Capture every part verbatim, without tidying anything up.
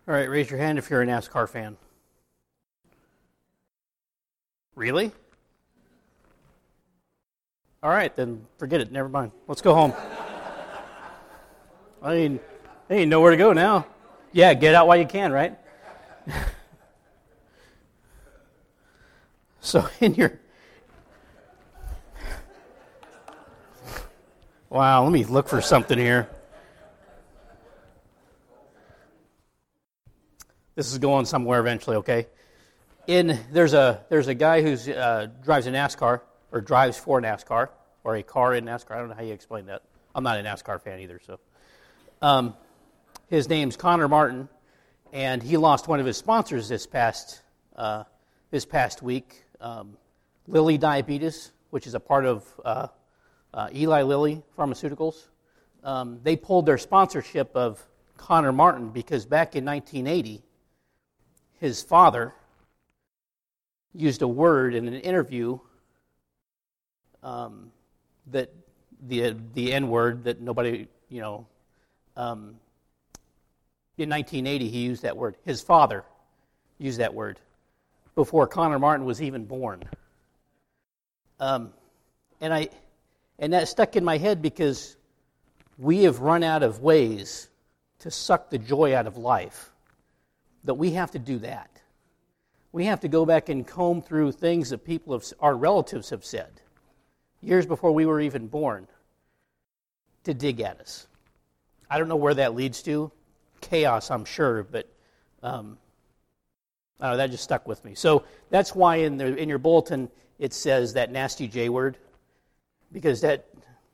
All right, raise your hand if you're a NASCAR fan. Really? All right, then forget it. Never mind. Let's go home. I mean, they ain't nowhere to go now. Yeah, get out while you can, right? So in your... Wow, let me look for something here. This is going somewhere eventually, okay? In there's a there's a guy who uh, drives a NASCAR or drives for NASCAR or a car in NASCAR. I don't know how you explain that. I'm not a NASCAR fan either, so. Um, his name's Connor Martin, and he lost one of his sponsors this past uh, this past week. Um, Lilly Diabetes, which is a part of uh, uh, Eli Lilly Pharmaceuticals. Um, they pulled their sponsorship of Connor Martin because back in nineteen eighty. His father used a word in an interview um, that the the N word that nobody, you know, um, in nineteen eighty he used that word. His father used that word before Connor Martin was even born. Um, and I and that stuck in my head because we have run out of ways to suck the joy out of life. That we have to do that. We have to go back and comb through things that people have, our relatives have said, years before we were even born, to dig at us. I don't know where that leads to. Chaos, I'm sure, but um, I don't know, that just stuck with me. So that's why in the in your bulletin it says that nasty J word, because that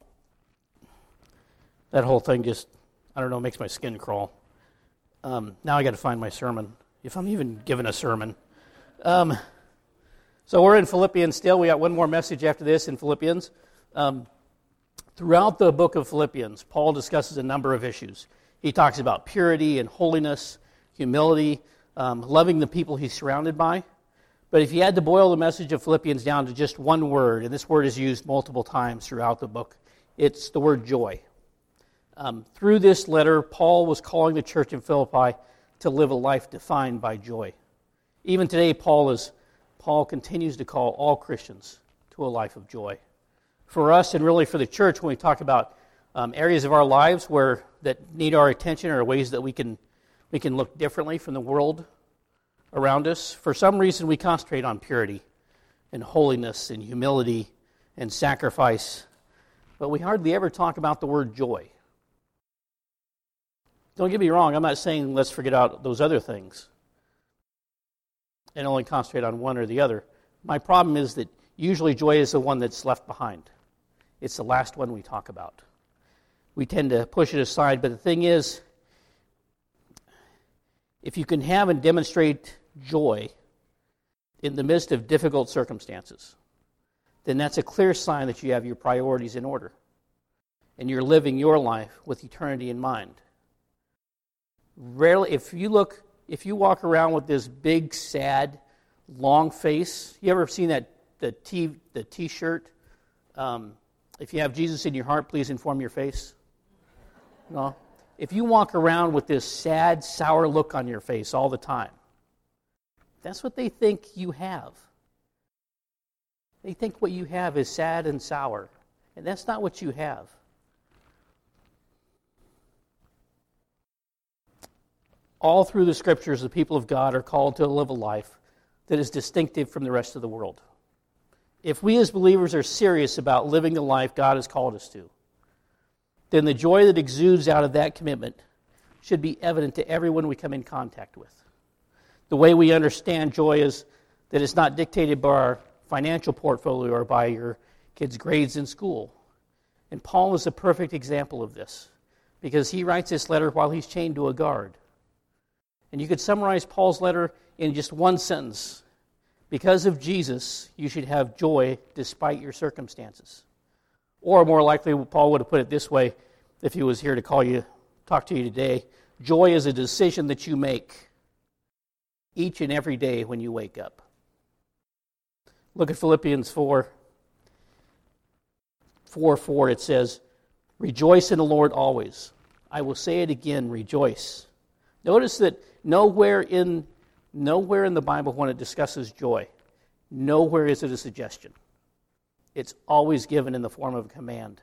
that whole thing just, I don't know, makes my skin crawl. Um, now I got to find my sermon, if I'm even given a sermon. Um, so we're in Philippians still. We got one more message after this in Philippians. Um, throughout the book of Philippians, Paul discusses a number of issues. He talks about purity and holiness, humility, um, loving the people he's surrounded by. But if you had to boil the message of Philippians down to just one word, and this word is used multiple times throughout the book, it's the word joy. Um, through this letter, Paul was calling the church in Philippi to live a life defined by joy. Even today, Paul is Paul continues to call all Christians to a life of joy. For us, and really for the church, when we talk about um, areas of our lives where that need our attention or ways that we can we can look differently from the world around us, for some reason we concentrate on purity and holiness and humility and sacrifice, but we hardly ever talk about the word joy. Don't get me wrong, I'm not saying let's forget out those other things and only concentrate on one or the other. My problem is that usually joy is the one that's left behind. It's the last one we talk about. We tend to push it aside, but the thing is, if you can have and demonstrate joy in the midst of difficult circumstances, then that's a clear sign that you have your priorities in order and you're living your life with eternity in mind. Rarely, if you look, if you walk around with this big, sad, long face, you ever seen that the T the T-shirt? Um, if you have Jesus in your heart, please inform your face. No, if you walk around with this sad, sour look on your face all the time, that's what they think you have. They think what you have is sad and sour, and that's not what you have. All through the Scriptures, the people of God are called to live a life that is distinctive from the rest of the world. If we as believers are serious about living the life God has called us to, then the joy that exudes out of that commitment should be evident to everyone we come in contact with. The way we understand joy is that it's not dictated by our financial portfolio or by your kids' grades in school. And Paul is a perfect example of this because he writes this letter while he's chained to a guard. And you could summarize Paul's letter in just one sentence. Because of Jesus, you should have joy despite your circumstances. Or more likely, Paul would have put it this way if he was here to call you, talk to you today. Joy is a decision that you make each and every day when you wake up. Look at Philippians four. four four, it says, "Rejoice in the Lord always. I will say it again, rejoice." Notice that nowhere in, nowhere in the Bible when it discusses joy, nowhere is it a suggestion. It's always given in the form of a command.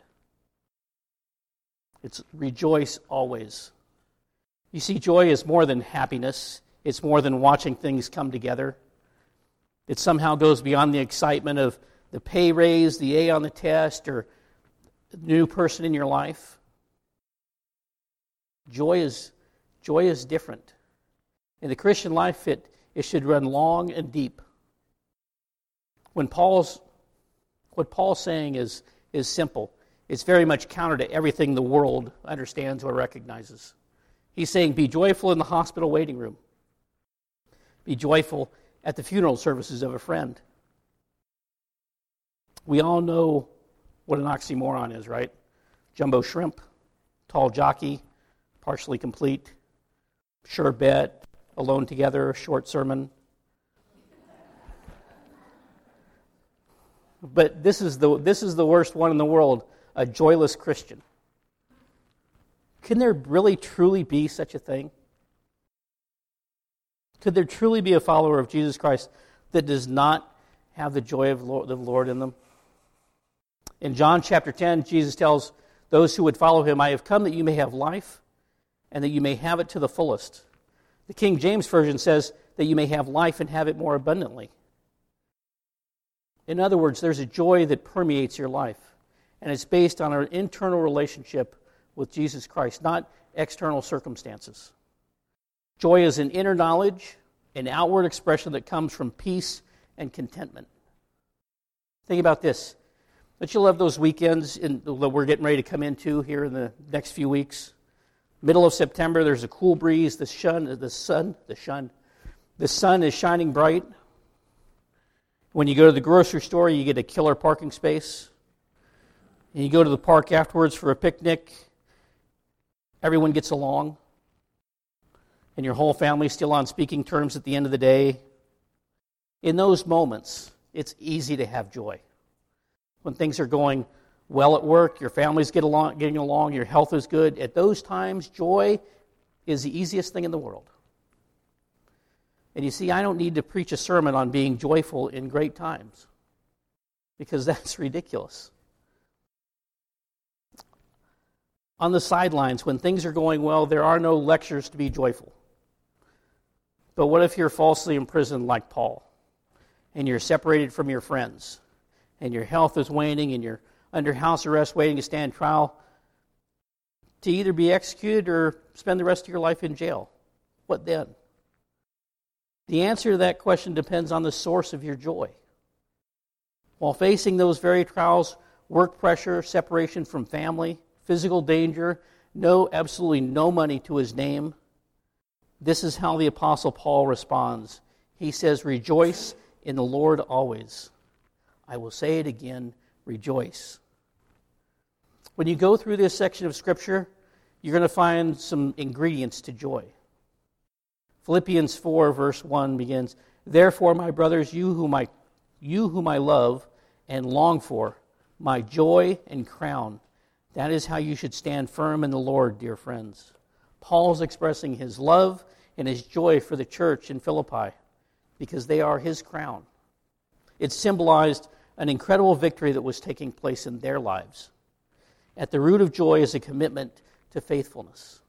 It's rejoice always. You see, joy is more than happiness. It's more than watching things come together. It somehow goes beyond the excitement of the pay raise, the A on the test, or the new person in your life. Joy is, joy is different. In the Christian life, it, it should run long and deep. When Paul's, what Paul's saying is, is simple. It's very much counter to everything the world understands or recognizes. He's saying, be joyful in the hospital waiting room. Be joyful at the funeral services of a friend. We all know what an oxymoron is, right? Jumbo shrimp, tall jockey, partially complete, sure bet, alone together, short sermon. But this is the this is the worst one in the world, a joyless Christian. Can there really truly be such a thing? Could there truly be a follower of Jesus Christ that does not have the joy of the Lord in them? In John chapter ten, Jesus tells those who would follow him, I have come that you may have life and that you may have it to the fullest. The King James Version says that you may have life and have it more abundantly. In other words, there's a joy that permeates your life, and it's based on our internal relationship with Jesus Christ, not external circumstances. Joy is an inner knowledge, an outward expression that comes from peace and contentment. Think about this. Don't you love those weekends in, that we're getting ready to come into here in the next few weeks? Middle of September, there's a cool breeze. The sun, the sun, the sun, the sun is shining bright. When you go to the grocery store, you get a killer parking space. And you go to the park afterwards for a picnic. Everyone gets along. And your whole family's still on speaking terms at the end of the day. In those moments, it's easy to have joy. When things are going well at work, your family's get along, getting along, your health is good. At those times, joy is the easiest thing in the world. And you see, I don't need to preach a sermon on being joyful in great times, because that's ridiculous. On the sidelines, when things are going well, there are no lectures to be joyful. But what if you're falsely imprisoned like Paul, and you're separated from your friends, and your health is waning, and you're under house arrest waiting to stand trial to either be executed or spend the rest of your life in jail? What then? The answer to that question depends on the source of your joy. While facing those very trials, work pressure, separation from family, physical danger, no, absolutely no money to his name, this is how the Apostle Paul responds. He says, rejoice in the Lord always. I will say it again, rejoice. When you go through this section of Scripture, you're going to find some ingredients to joy. Philippians four, verse one begins, therefore, my brothers, you whom I, you whom I love and long for, my joy and crown, that is how you should stand firm in the Lord, dear friends. Paul's expressing his love and his joy for the church in Philippi because they are his crown. It symbolized an incredible victory that was taking place in their lives. At the root of joy is a commitment to faithfulness.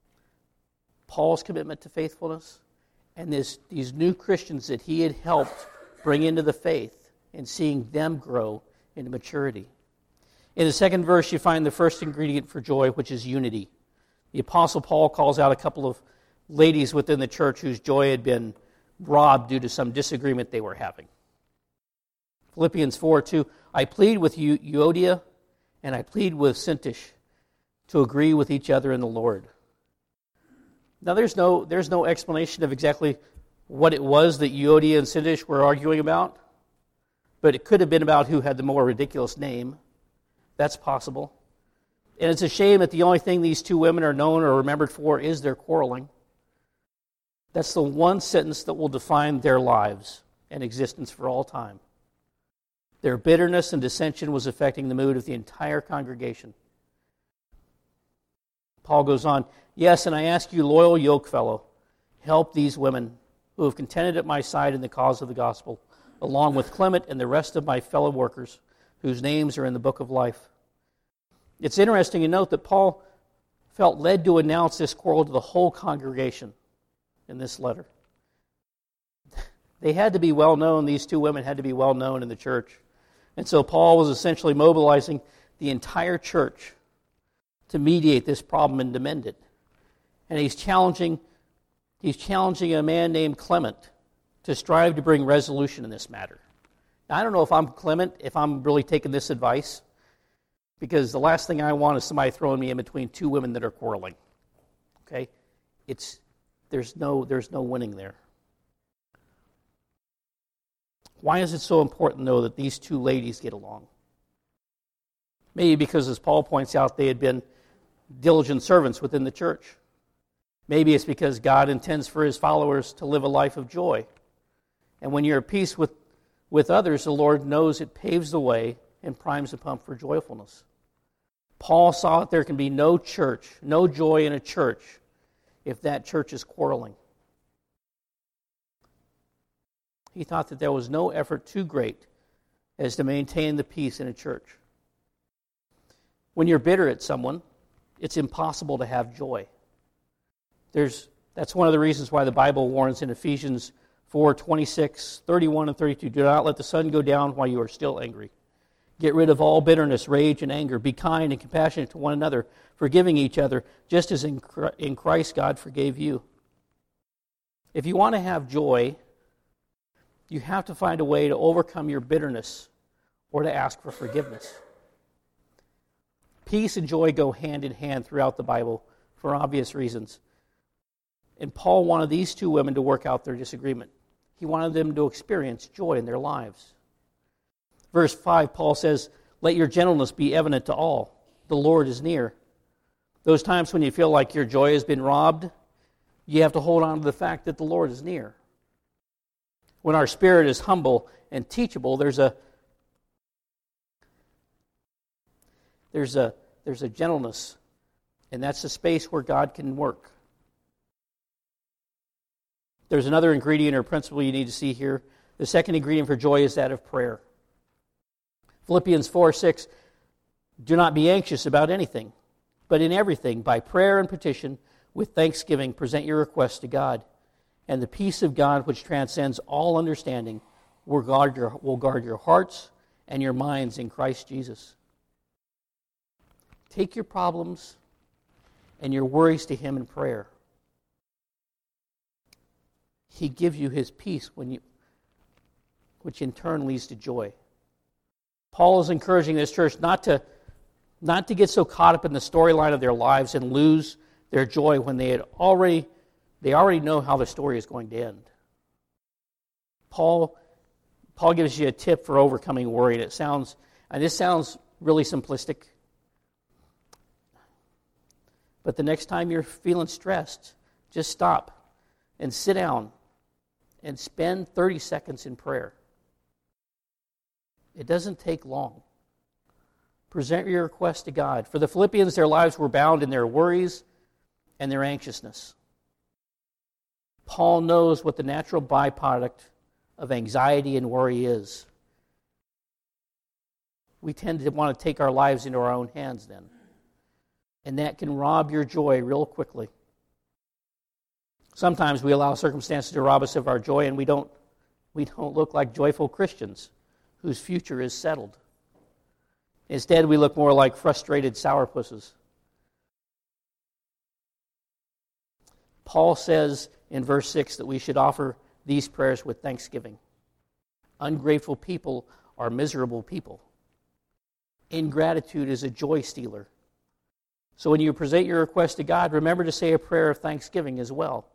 Paul's commitment to faithfulness and this, these new Christians that he had helped bring into the faith and seeing them grow into maturity. In the second verse, you find the first ingredient for joy, which is unity. The Apostle Paul calls out a couple of ladies within the church whose joy had been robbed due to some disagreement they were having. Philippians four two, I plead with you, Euodia, and I plead with Syntyche to agree with each other in the Lord. Now, there's no there's no explanation of exactly what it was that Euodia and Syntyche were arguing about, but it could have been about who had the more ridiculous name. That's possible. And it's a shame that the only thing these two women are known or remembered for is their quarreling. That's the one sentence that will define their lives and existence for all time. Their bitterness and dissension was affecting the mood of the entire congregation. Paul goes on, yes, and I ask you, loyal yokefellow, help these women who have contended at my side in the cause of the gospel, along with Clement and the rest of my fellow workers whose names are in the book of life. It's interesting to note that Paul felt led to announce this quarrel to the whole congregation in this letter. They had to be well known, these two women had to be well known in the church. And so Paul was essentially mobilizing the entire church to mediate this problem and to mend it. And he's challenging, he's challenging a man named Clement to strive to bring resolution in this matter. Now, I don't know if I'm Clement, if I'm really taking this advice, because the last thing I want is somebody throwing me in between two women that are quarreling. Okay? It's there's no there's no winning there. Why is it so important, though, that these two ladies get along? Maybe because, as Paul points out, they had been diligent servants within the church. Maybe it's because God intends for his followers to live a life of joy. And when you're at peace with, with others, the Lord knows it paves the way and primes the pump for joyfulness. Paul saw that there can be no church, no joy in a church, if that church is quarreling. He thought that there was no effort too great as to maintain the peace in a church. When you're bitter at someone, it's impossible to have joy. There's, that's one of the reasons why the Bible warns in Ephesians four, twenty-six, thirty-one, and thirty-two, do not let the sun go down while you are still angry. Get rid of all bitterness, rage, and anger. Be kind and compassionate to one another, forgiving each other, just as in Christ God forgave you. If you want to have joy, you have to find a way to overcome your bitterness or to ask for forgiveness. Peace and joy go hand in hand throughout the Bible for obvious reasons. And Paul wanted these two women to work out their disagreement. He wanted them to experience joy in their lives. Verse five, Paul says, "Let your gentleness be evident to all. The Lord is near." Those times when you feel like your joy has been robbed, you have to hold on to the fact that the Lord is near. When our spirit is humble and teachable, there's a there's a there's a gentleness, and that's the space where God can work. There's another ingredient or principle you need to see here. The second ingredient for joy is that of prayer. Philippians four six, "Do not be anxious about anything, but in everything, by prayer and petition, with thanksgiving, present your requests to God. And the peace of God, which transcends all understanding, will guard your, will guard your hearts and your minds in Christ Jesus." Take your problems and your worries to Him in prayer. He gives you His peace, when you, which in turn leads to joy. Paul is encouraging this church not to, not to get so caught up in the storyline of their lives and lose their joy when they had already they already know how the story is going to end. Paul Paul gives you a tip for overcoming worry, and it sounds and this sounds really simplistic. But the next time you're feeling stressed, just stop and sit down and spend thirty seconds in prayer. It doesn't take long. Present your request to God. For the Philippians, their lives were bound in their worries and their anxiousness. Paul knows what the natural byproduct of anxiety and worry is. We tend to want to take our lives into our own hands then. And that can rob your joy real quickly. Sometimes we allow circumstances to rob us of our joy, and we don't, we don't look like joyful Christians whose future is settled. Instead, we look more like frustrated sourpusses. Paul says in verse six that we should offer these prayers with thanksgiving. Ungrateful people are miserable people. Ingratitude is a joy stealer. So when you present your request to God, remember to say a prayer of thanksgiving as well.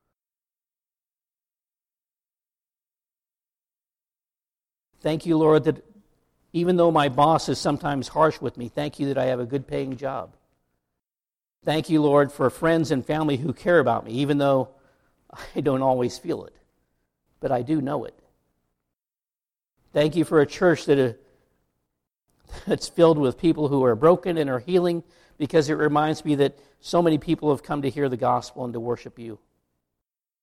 Thank you, Lord, that even though my boss is sometimes harsh with me, thank you that I have a good paying job. Thank you, Lord, for friends and family who care about me, even though I don't always feel it, but I do know it. Thank you for a church that uh, that's filled with people who are broken and are healing, because it reminds me that so many people have come to hear the gospel and to worship you.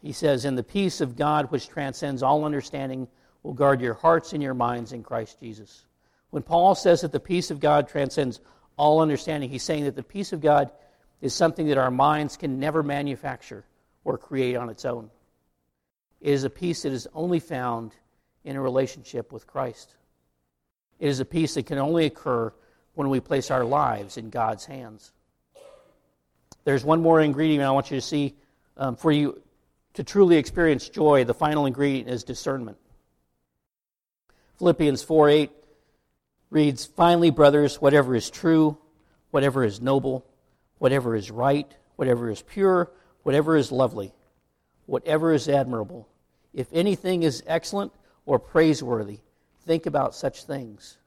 He says, "And the peace of God, which transcends all understanding, will guard your hearts and your minds in Christ Jesus." When Paul says that the peace of God transcends all understanding, he's saying that the peace of God is something that our minds can never manufacture or create on its own. It is a peace that is only found in a relationship with Christ. It is a peace that can only occur when we place our lives in God's hands. There's one more ingredient I want you to see. Um, for you to truly experience joy, the final ingredient is discernment. Philippians four eight reads, "Finally, brothers, whatever is true, whatever is noble, whatever is right, whatever is pure, whatever is lovely, whatever is admirable, if anything is excellent or praiseworthy, think about such things."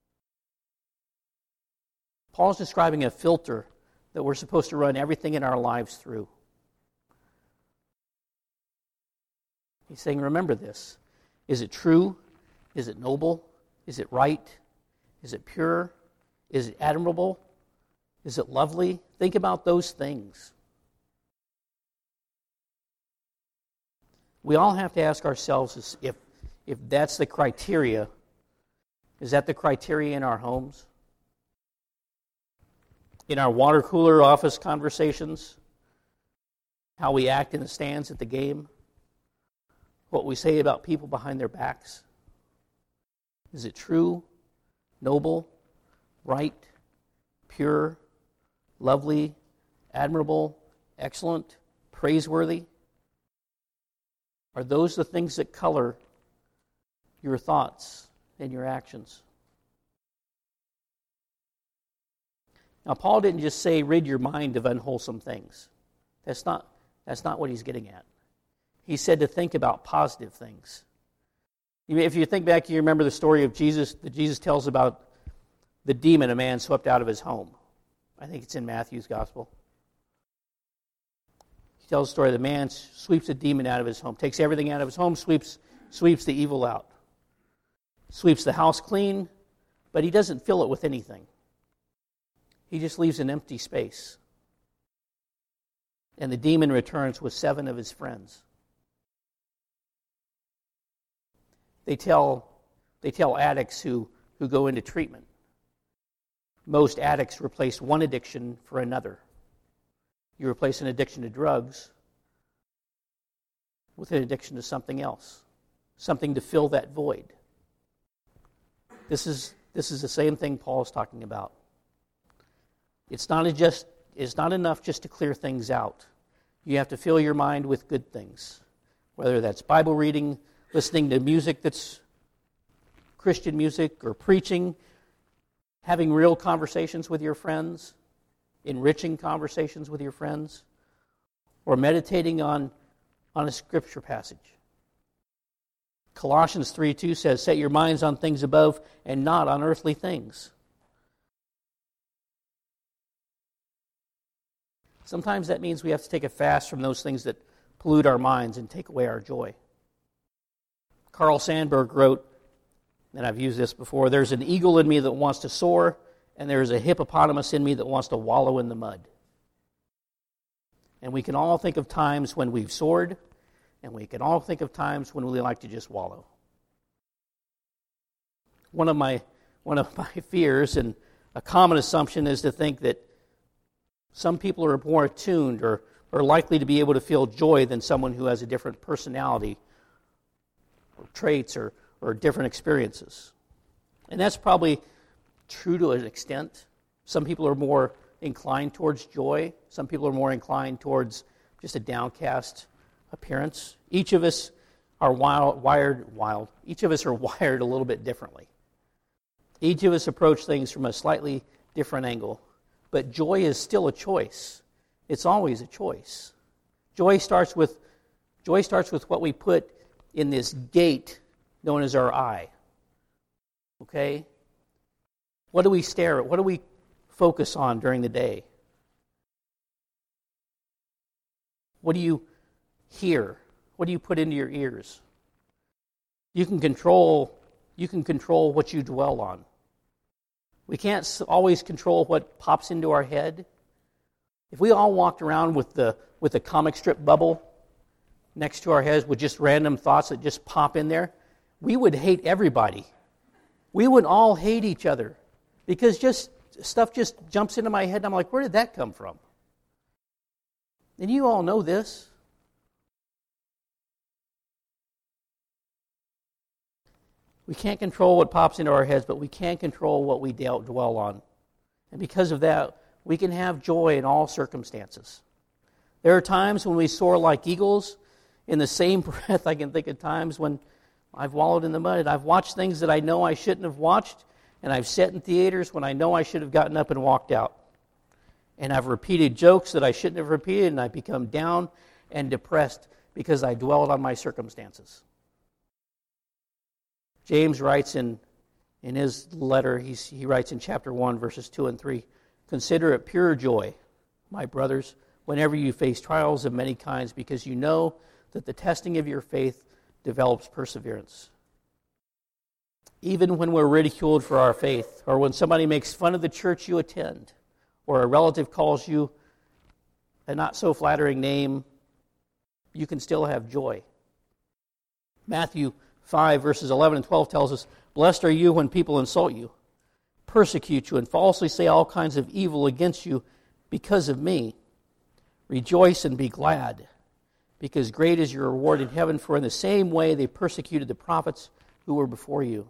Paul's describing a filter that we're supposed to run everything in our lives through. He's saying, remember this. Is it true? Is it noble? Is it right? Is it pure? Is it admirable? Is it lovely? Think about those things. We all have to ask ourselves if, if that's the criteria. Is that the criteria in our homes? In our water cooler office conversations? How we act in the stands at the game? What we say about people behind their backs? Is it true, noble, right, pure, lovely, admirable, excellent, praiseworthy? Are those the things that color your thoughts and your actions? Now, Paul didn't just say rid your mind of unwholesome things. That's not, that's not what he's getting at. He said to think about positive things. If you think back, you remember the story of Jesus, that Jesus tells about the demon a man swept out of his home. I think it's in Matthew's gospel. He tells the story of the man sweeps a demon out of his home, takes everything out of his home, sweeps, sweeps the evil out. Sweeps the house clean, but he doesn't fill it with anything. He just leaves an empty space. And the demon returns with seven of his friends. They tell, they tell addicts who, who go into treatment. Most addicts replace one addiction for another. You replace an addiction to drugs with an addiction to something else, something to fill that void. This is, this is the same thing Paul's talking about. It's not, a just, it's not enough just to clear things out. You have to fill your mind with good things, whether that's Bible reading, listening to music that's Christian music, or preaching, having real conversations with your friends, enriching conversations with your friends, or meditating on, on a scripture passage. Colossians three two says, "Set your minds on things above and not on earthly things." Sometimes that means we have to take a fast from those things that pollute our minds and take away our joy. Carl Sandburg wrote, and I've used this before, "There's an eagle in me that wants to soar, and there's a hippopotamus in me that wants to wallow in the mud." And we can all think of times when we've soared, and we can all think of times when we like to just wallow. One of my one of my fears, and a common assumption, is to think that some people are more attuned or, or likely to be able to feel joy than someone who has a different personality or traits or, or different experiences. And that's probably true to an extent. Some people are more inclined towards joy. Some people are more inclined towards just a downcast appearance. Each of us are wild, wired, wild. Each of us are wired a little bit differently. Each of us approach things from a slightly different angle. But joy is still a choice. It's always a choice. Joy starts with joy starts with what we put in this gate known as our eye. Okay? What do we stare at? What do we focus on during the day? What do you hear? What do you put into your ears? You can control you can control what you dwell on. We can't always control what pops into our head. If we all walked around with the with the comic strip bubble, next to our heads with just random thoughts that just pop in there, we would hate everybody. We would all hate each other because just stuff just jumps into my head and I'm like, where did that come from? And you all know this. We can't control what pops into our heads, but we can control what we dwell on. And because of that, we can have joy in all circumstances. There are times when we soar like eagles. In the same breath, I can think of times when I've wallowed in the mud. I've watched things that I know I shouldn't have watched, and I've sat in theaters when I know I should have gotten up and walked out. And I've repeated jokes that I shouldn't have repeated, and I've become down and depressed because I dwelled on my circumstances. James writes in, in his letter, he's, he writes in chapter one, verses two and three, "Consider it pure joy, my brothers, whenever you face trials of many kinds, because you know that the testing of your faith develops perseverance." Even when we're ridiculed for our faith, or when somebody makes fun of the church you attend, or a relative calls you a not-so-flattering name, you can still have joy. Matthew five, verses eleven and twelve tells us, "Blessed are you when people insult you, persecute you, and falsely say all kinds of evil against you because of me. Rejoice and be glad, because great is your reward in heaven, for in the same way they persecuted the prophets who were before you."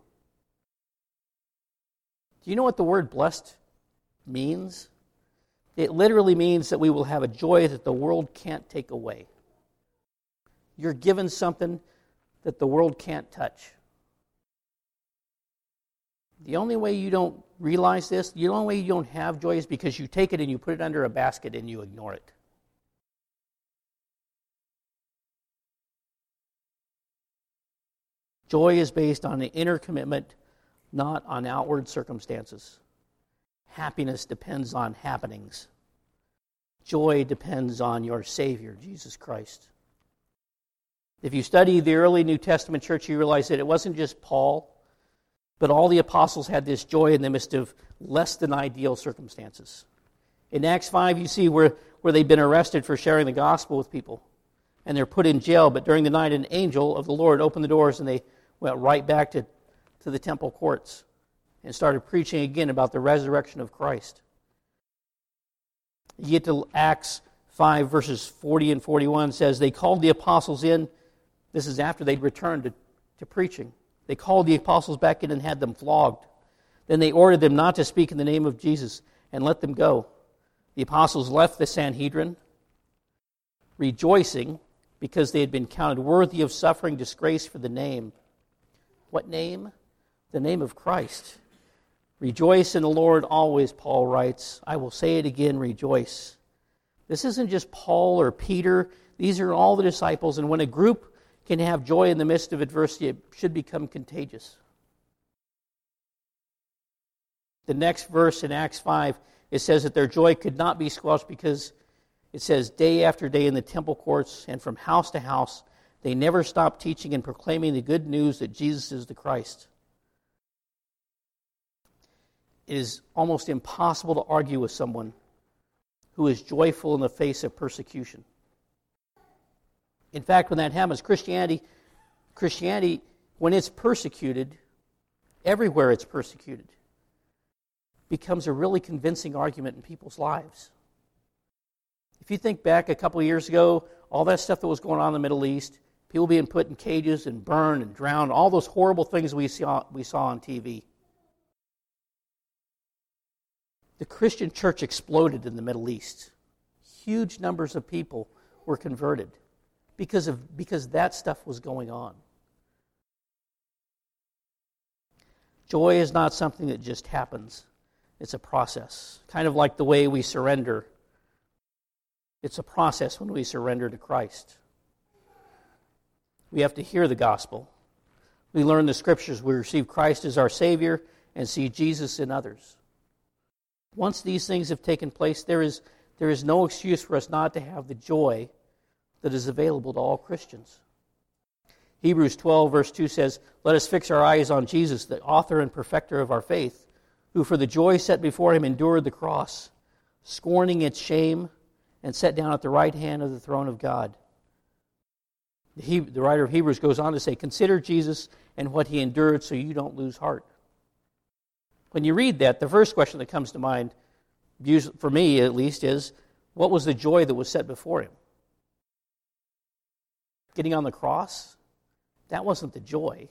Do you know what the word blessed means? It literally means that we will have a joy that the world can't take away. You're given something that the world can't touch. The only way you don't realize this, the only way you don't have joy is because you take it and you put it under a basket and you ignore it. Joy is based on an inner commitment, not on outward circumstances. Happiness depends on happenings. Joy depends on your Savior, Jesus Christ. If you study the early New Testament church, you realize that it wasn't just Paul, but all the apostles had this joy in the midst of less than ideal circumstances. In Acts five, you see where, where they've been arrested for sharing the gospel with people, and they're put in jail, but during the night an angel of the Lord opened the doors and they went right back to, to the temple courts and started preaching again about the resurrection of Christ. You get to Acts five, verses forty and forty-one, says, "They called the apostles in." This is after they'd returned to, to preaching. "They called the apostles back in and had them flogged. Then they ordered them not to speak in the name of Jesus and let them go. The apostles left the Sanhedrin, rejoicing because they had been counted worthy of suffering disgrace for the name." What name? The name of Christ. "Rejoice in the Lord always," Paul writes. "I will say it again, rejoice." This isn't just Paul or Peter. These are all the disciples, and when a group can have joy in the midst of adversity, it should become contagious. The next verse in Acts five, it says that their joy could not be squelched because it says, "Day after day in the temple courts and from house to house, they never stopped teaching and proclaiming the good news that Jesus is the Christ." It is almost impossible to argue with someone who is joyful in the face of persecution. In fact, when that happens, Christianity, Christianity, when it's persecuted, everywhere it's persecuted, becomes a really convincing argument in people's lives. If you think back a couple of years ago, all that stuff that was going on in the Middle East, people being put in cages and burned and drowned, all those horrible things we saw, we saw on T V. The Christian church exploded in the Middle East. Huge numbers of people were converted because of because that stuff was going on. Joy is not something that just happens. It's a process, kind of like the way we surrender. It's a process when we surrender to Christ. We have to hear the gospel. We learn the scriptures. We receive Christ as our Savior and see Jesus in others. Once these things have taken place, there is, there is no excuse for us not to have the joy that is available to all Christians. Hebrews twelve, verse two says, "Let us fix our eyes on Jesus, the author and perfecter of our faith, who for the joy set before him endured the cross, scorning its shame, and sat down at the right hand of the throne of God. The, he, the writer of Hebrews goes on to say, consider Jesus and what he endured so you don't lose heart. When you read that, the first question that comes to mind, for me at least, is what was the joy that was set before him? Getting on the cross? That wasn't the joy.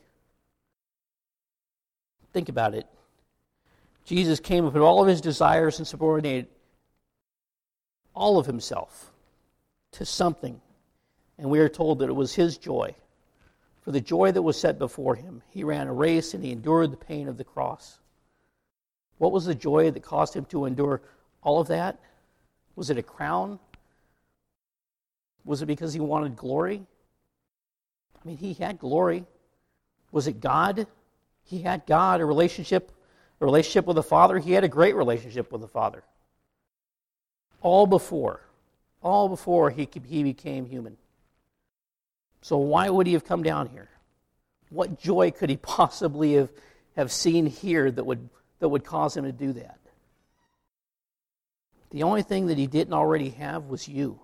Think about it. Jesus came and put all of his desires and subordinated all of himself to something. And we are told that it was his joy. For the joy that was set before him, he ran a race and he endured the pain of the cross. What was the joy that caused him to endure all of that? Was it a crown? Was it because he wanted glory? I mean, he had glory. Was it God? He had God, a relationship, a relationship with the Father. He had a great relationship with the Father. All before, all before he, he became human. So why would he have come down here? What joy could he possibly have, have seen here that would, that would cause him to do that? The only thing that he didn't already have was you.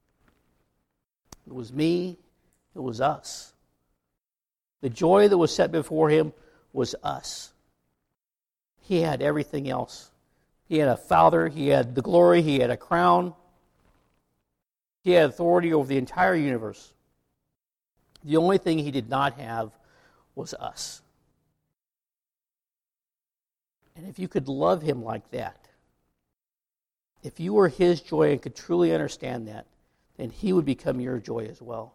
It was me. It was us. The joy that was set before him was us. He had everything else. He had a father. He had the glory. He had a crown. He had authority over the entire universe. The only thing he did not have was us. And if you could love him like that, if you were his joy and could truly understand that, then he would become your joy as well.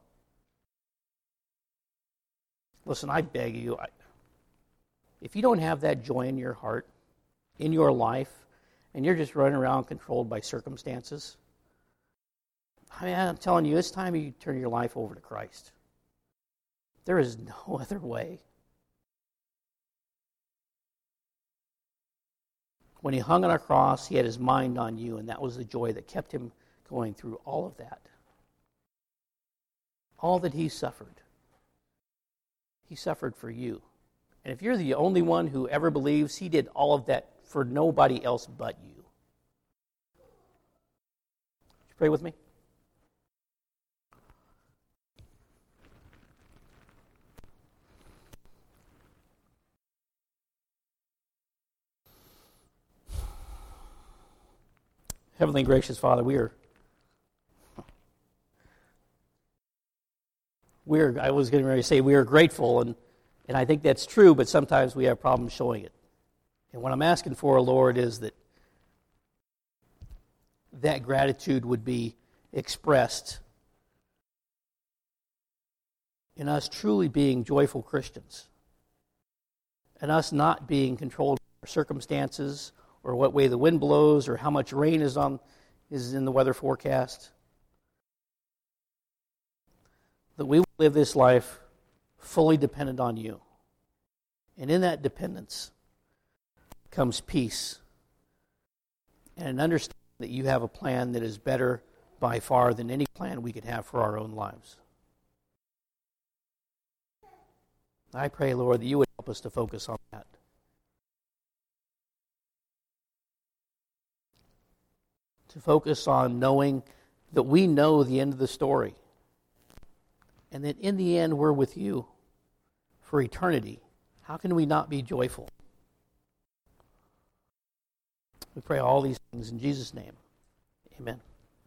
Listen, I beg you, I, if you don't have that joy in your heart, in your life, and you're just running around controlled by circumstances, I mean, I'm telling you, it's time you turn your life over to Christ. There is no other way. When he hung on a cross, he had his mind on you, and that was the joy that kept him going through all of that. All that he suffered. He suffered for you. And if you're the only one who ever believes, he did all of that for nobody else but you. Would you pray with me? Heavenly and gracious Father, we are, we are, I was getting ready to say we are grateful, and, and I think that's true, but sometimes we have problems showing it. And what I'm asking for, Lord, is that that gratitude would be expressed in us truly being joyful Christians, and us not being controlled by circumstances or what way the wind blows, or how much rain is on is in the weather forecast. That we will live this life fully dependent on you. And in that dependence comes peace. And an understanding that you have a plan that is better by far than any plan we could have for our own lives. I pray, Lord, that you would help us to focus on that. To focus on knowing that we know the end of the story. And that in the end we're with you for eternity. How can we not be joyful? We pray all these things in Jesus' name. Amen.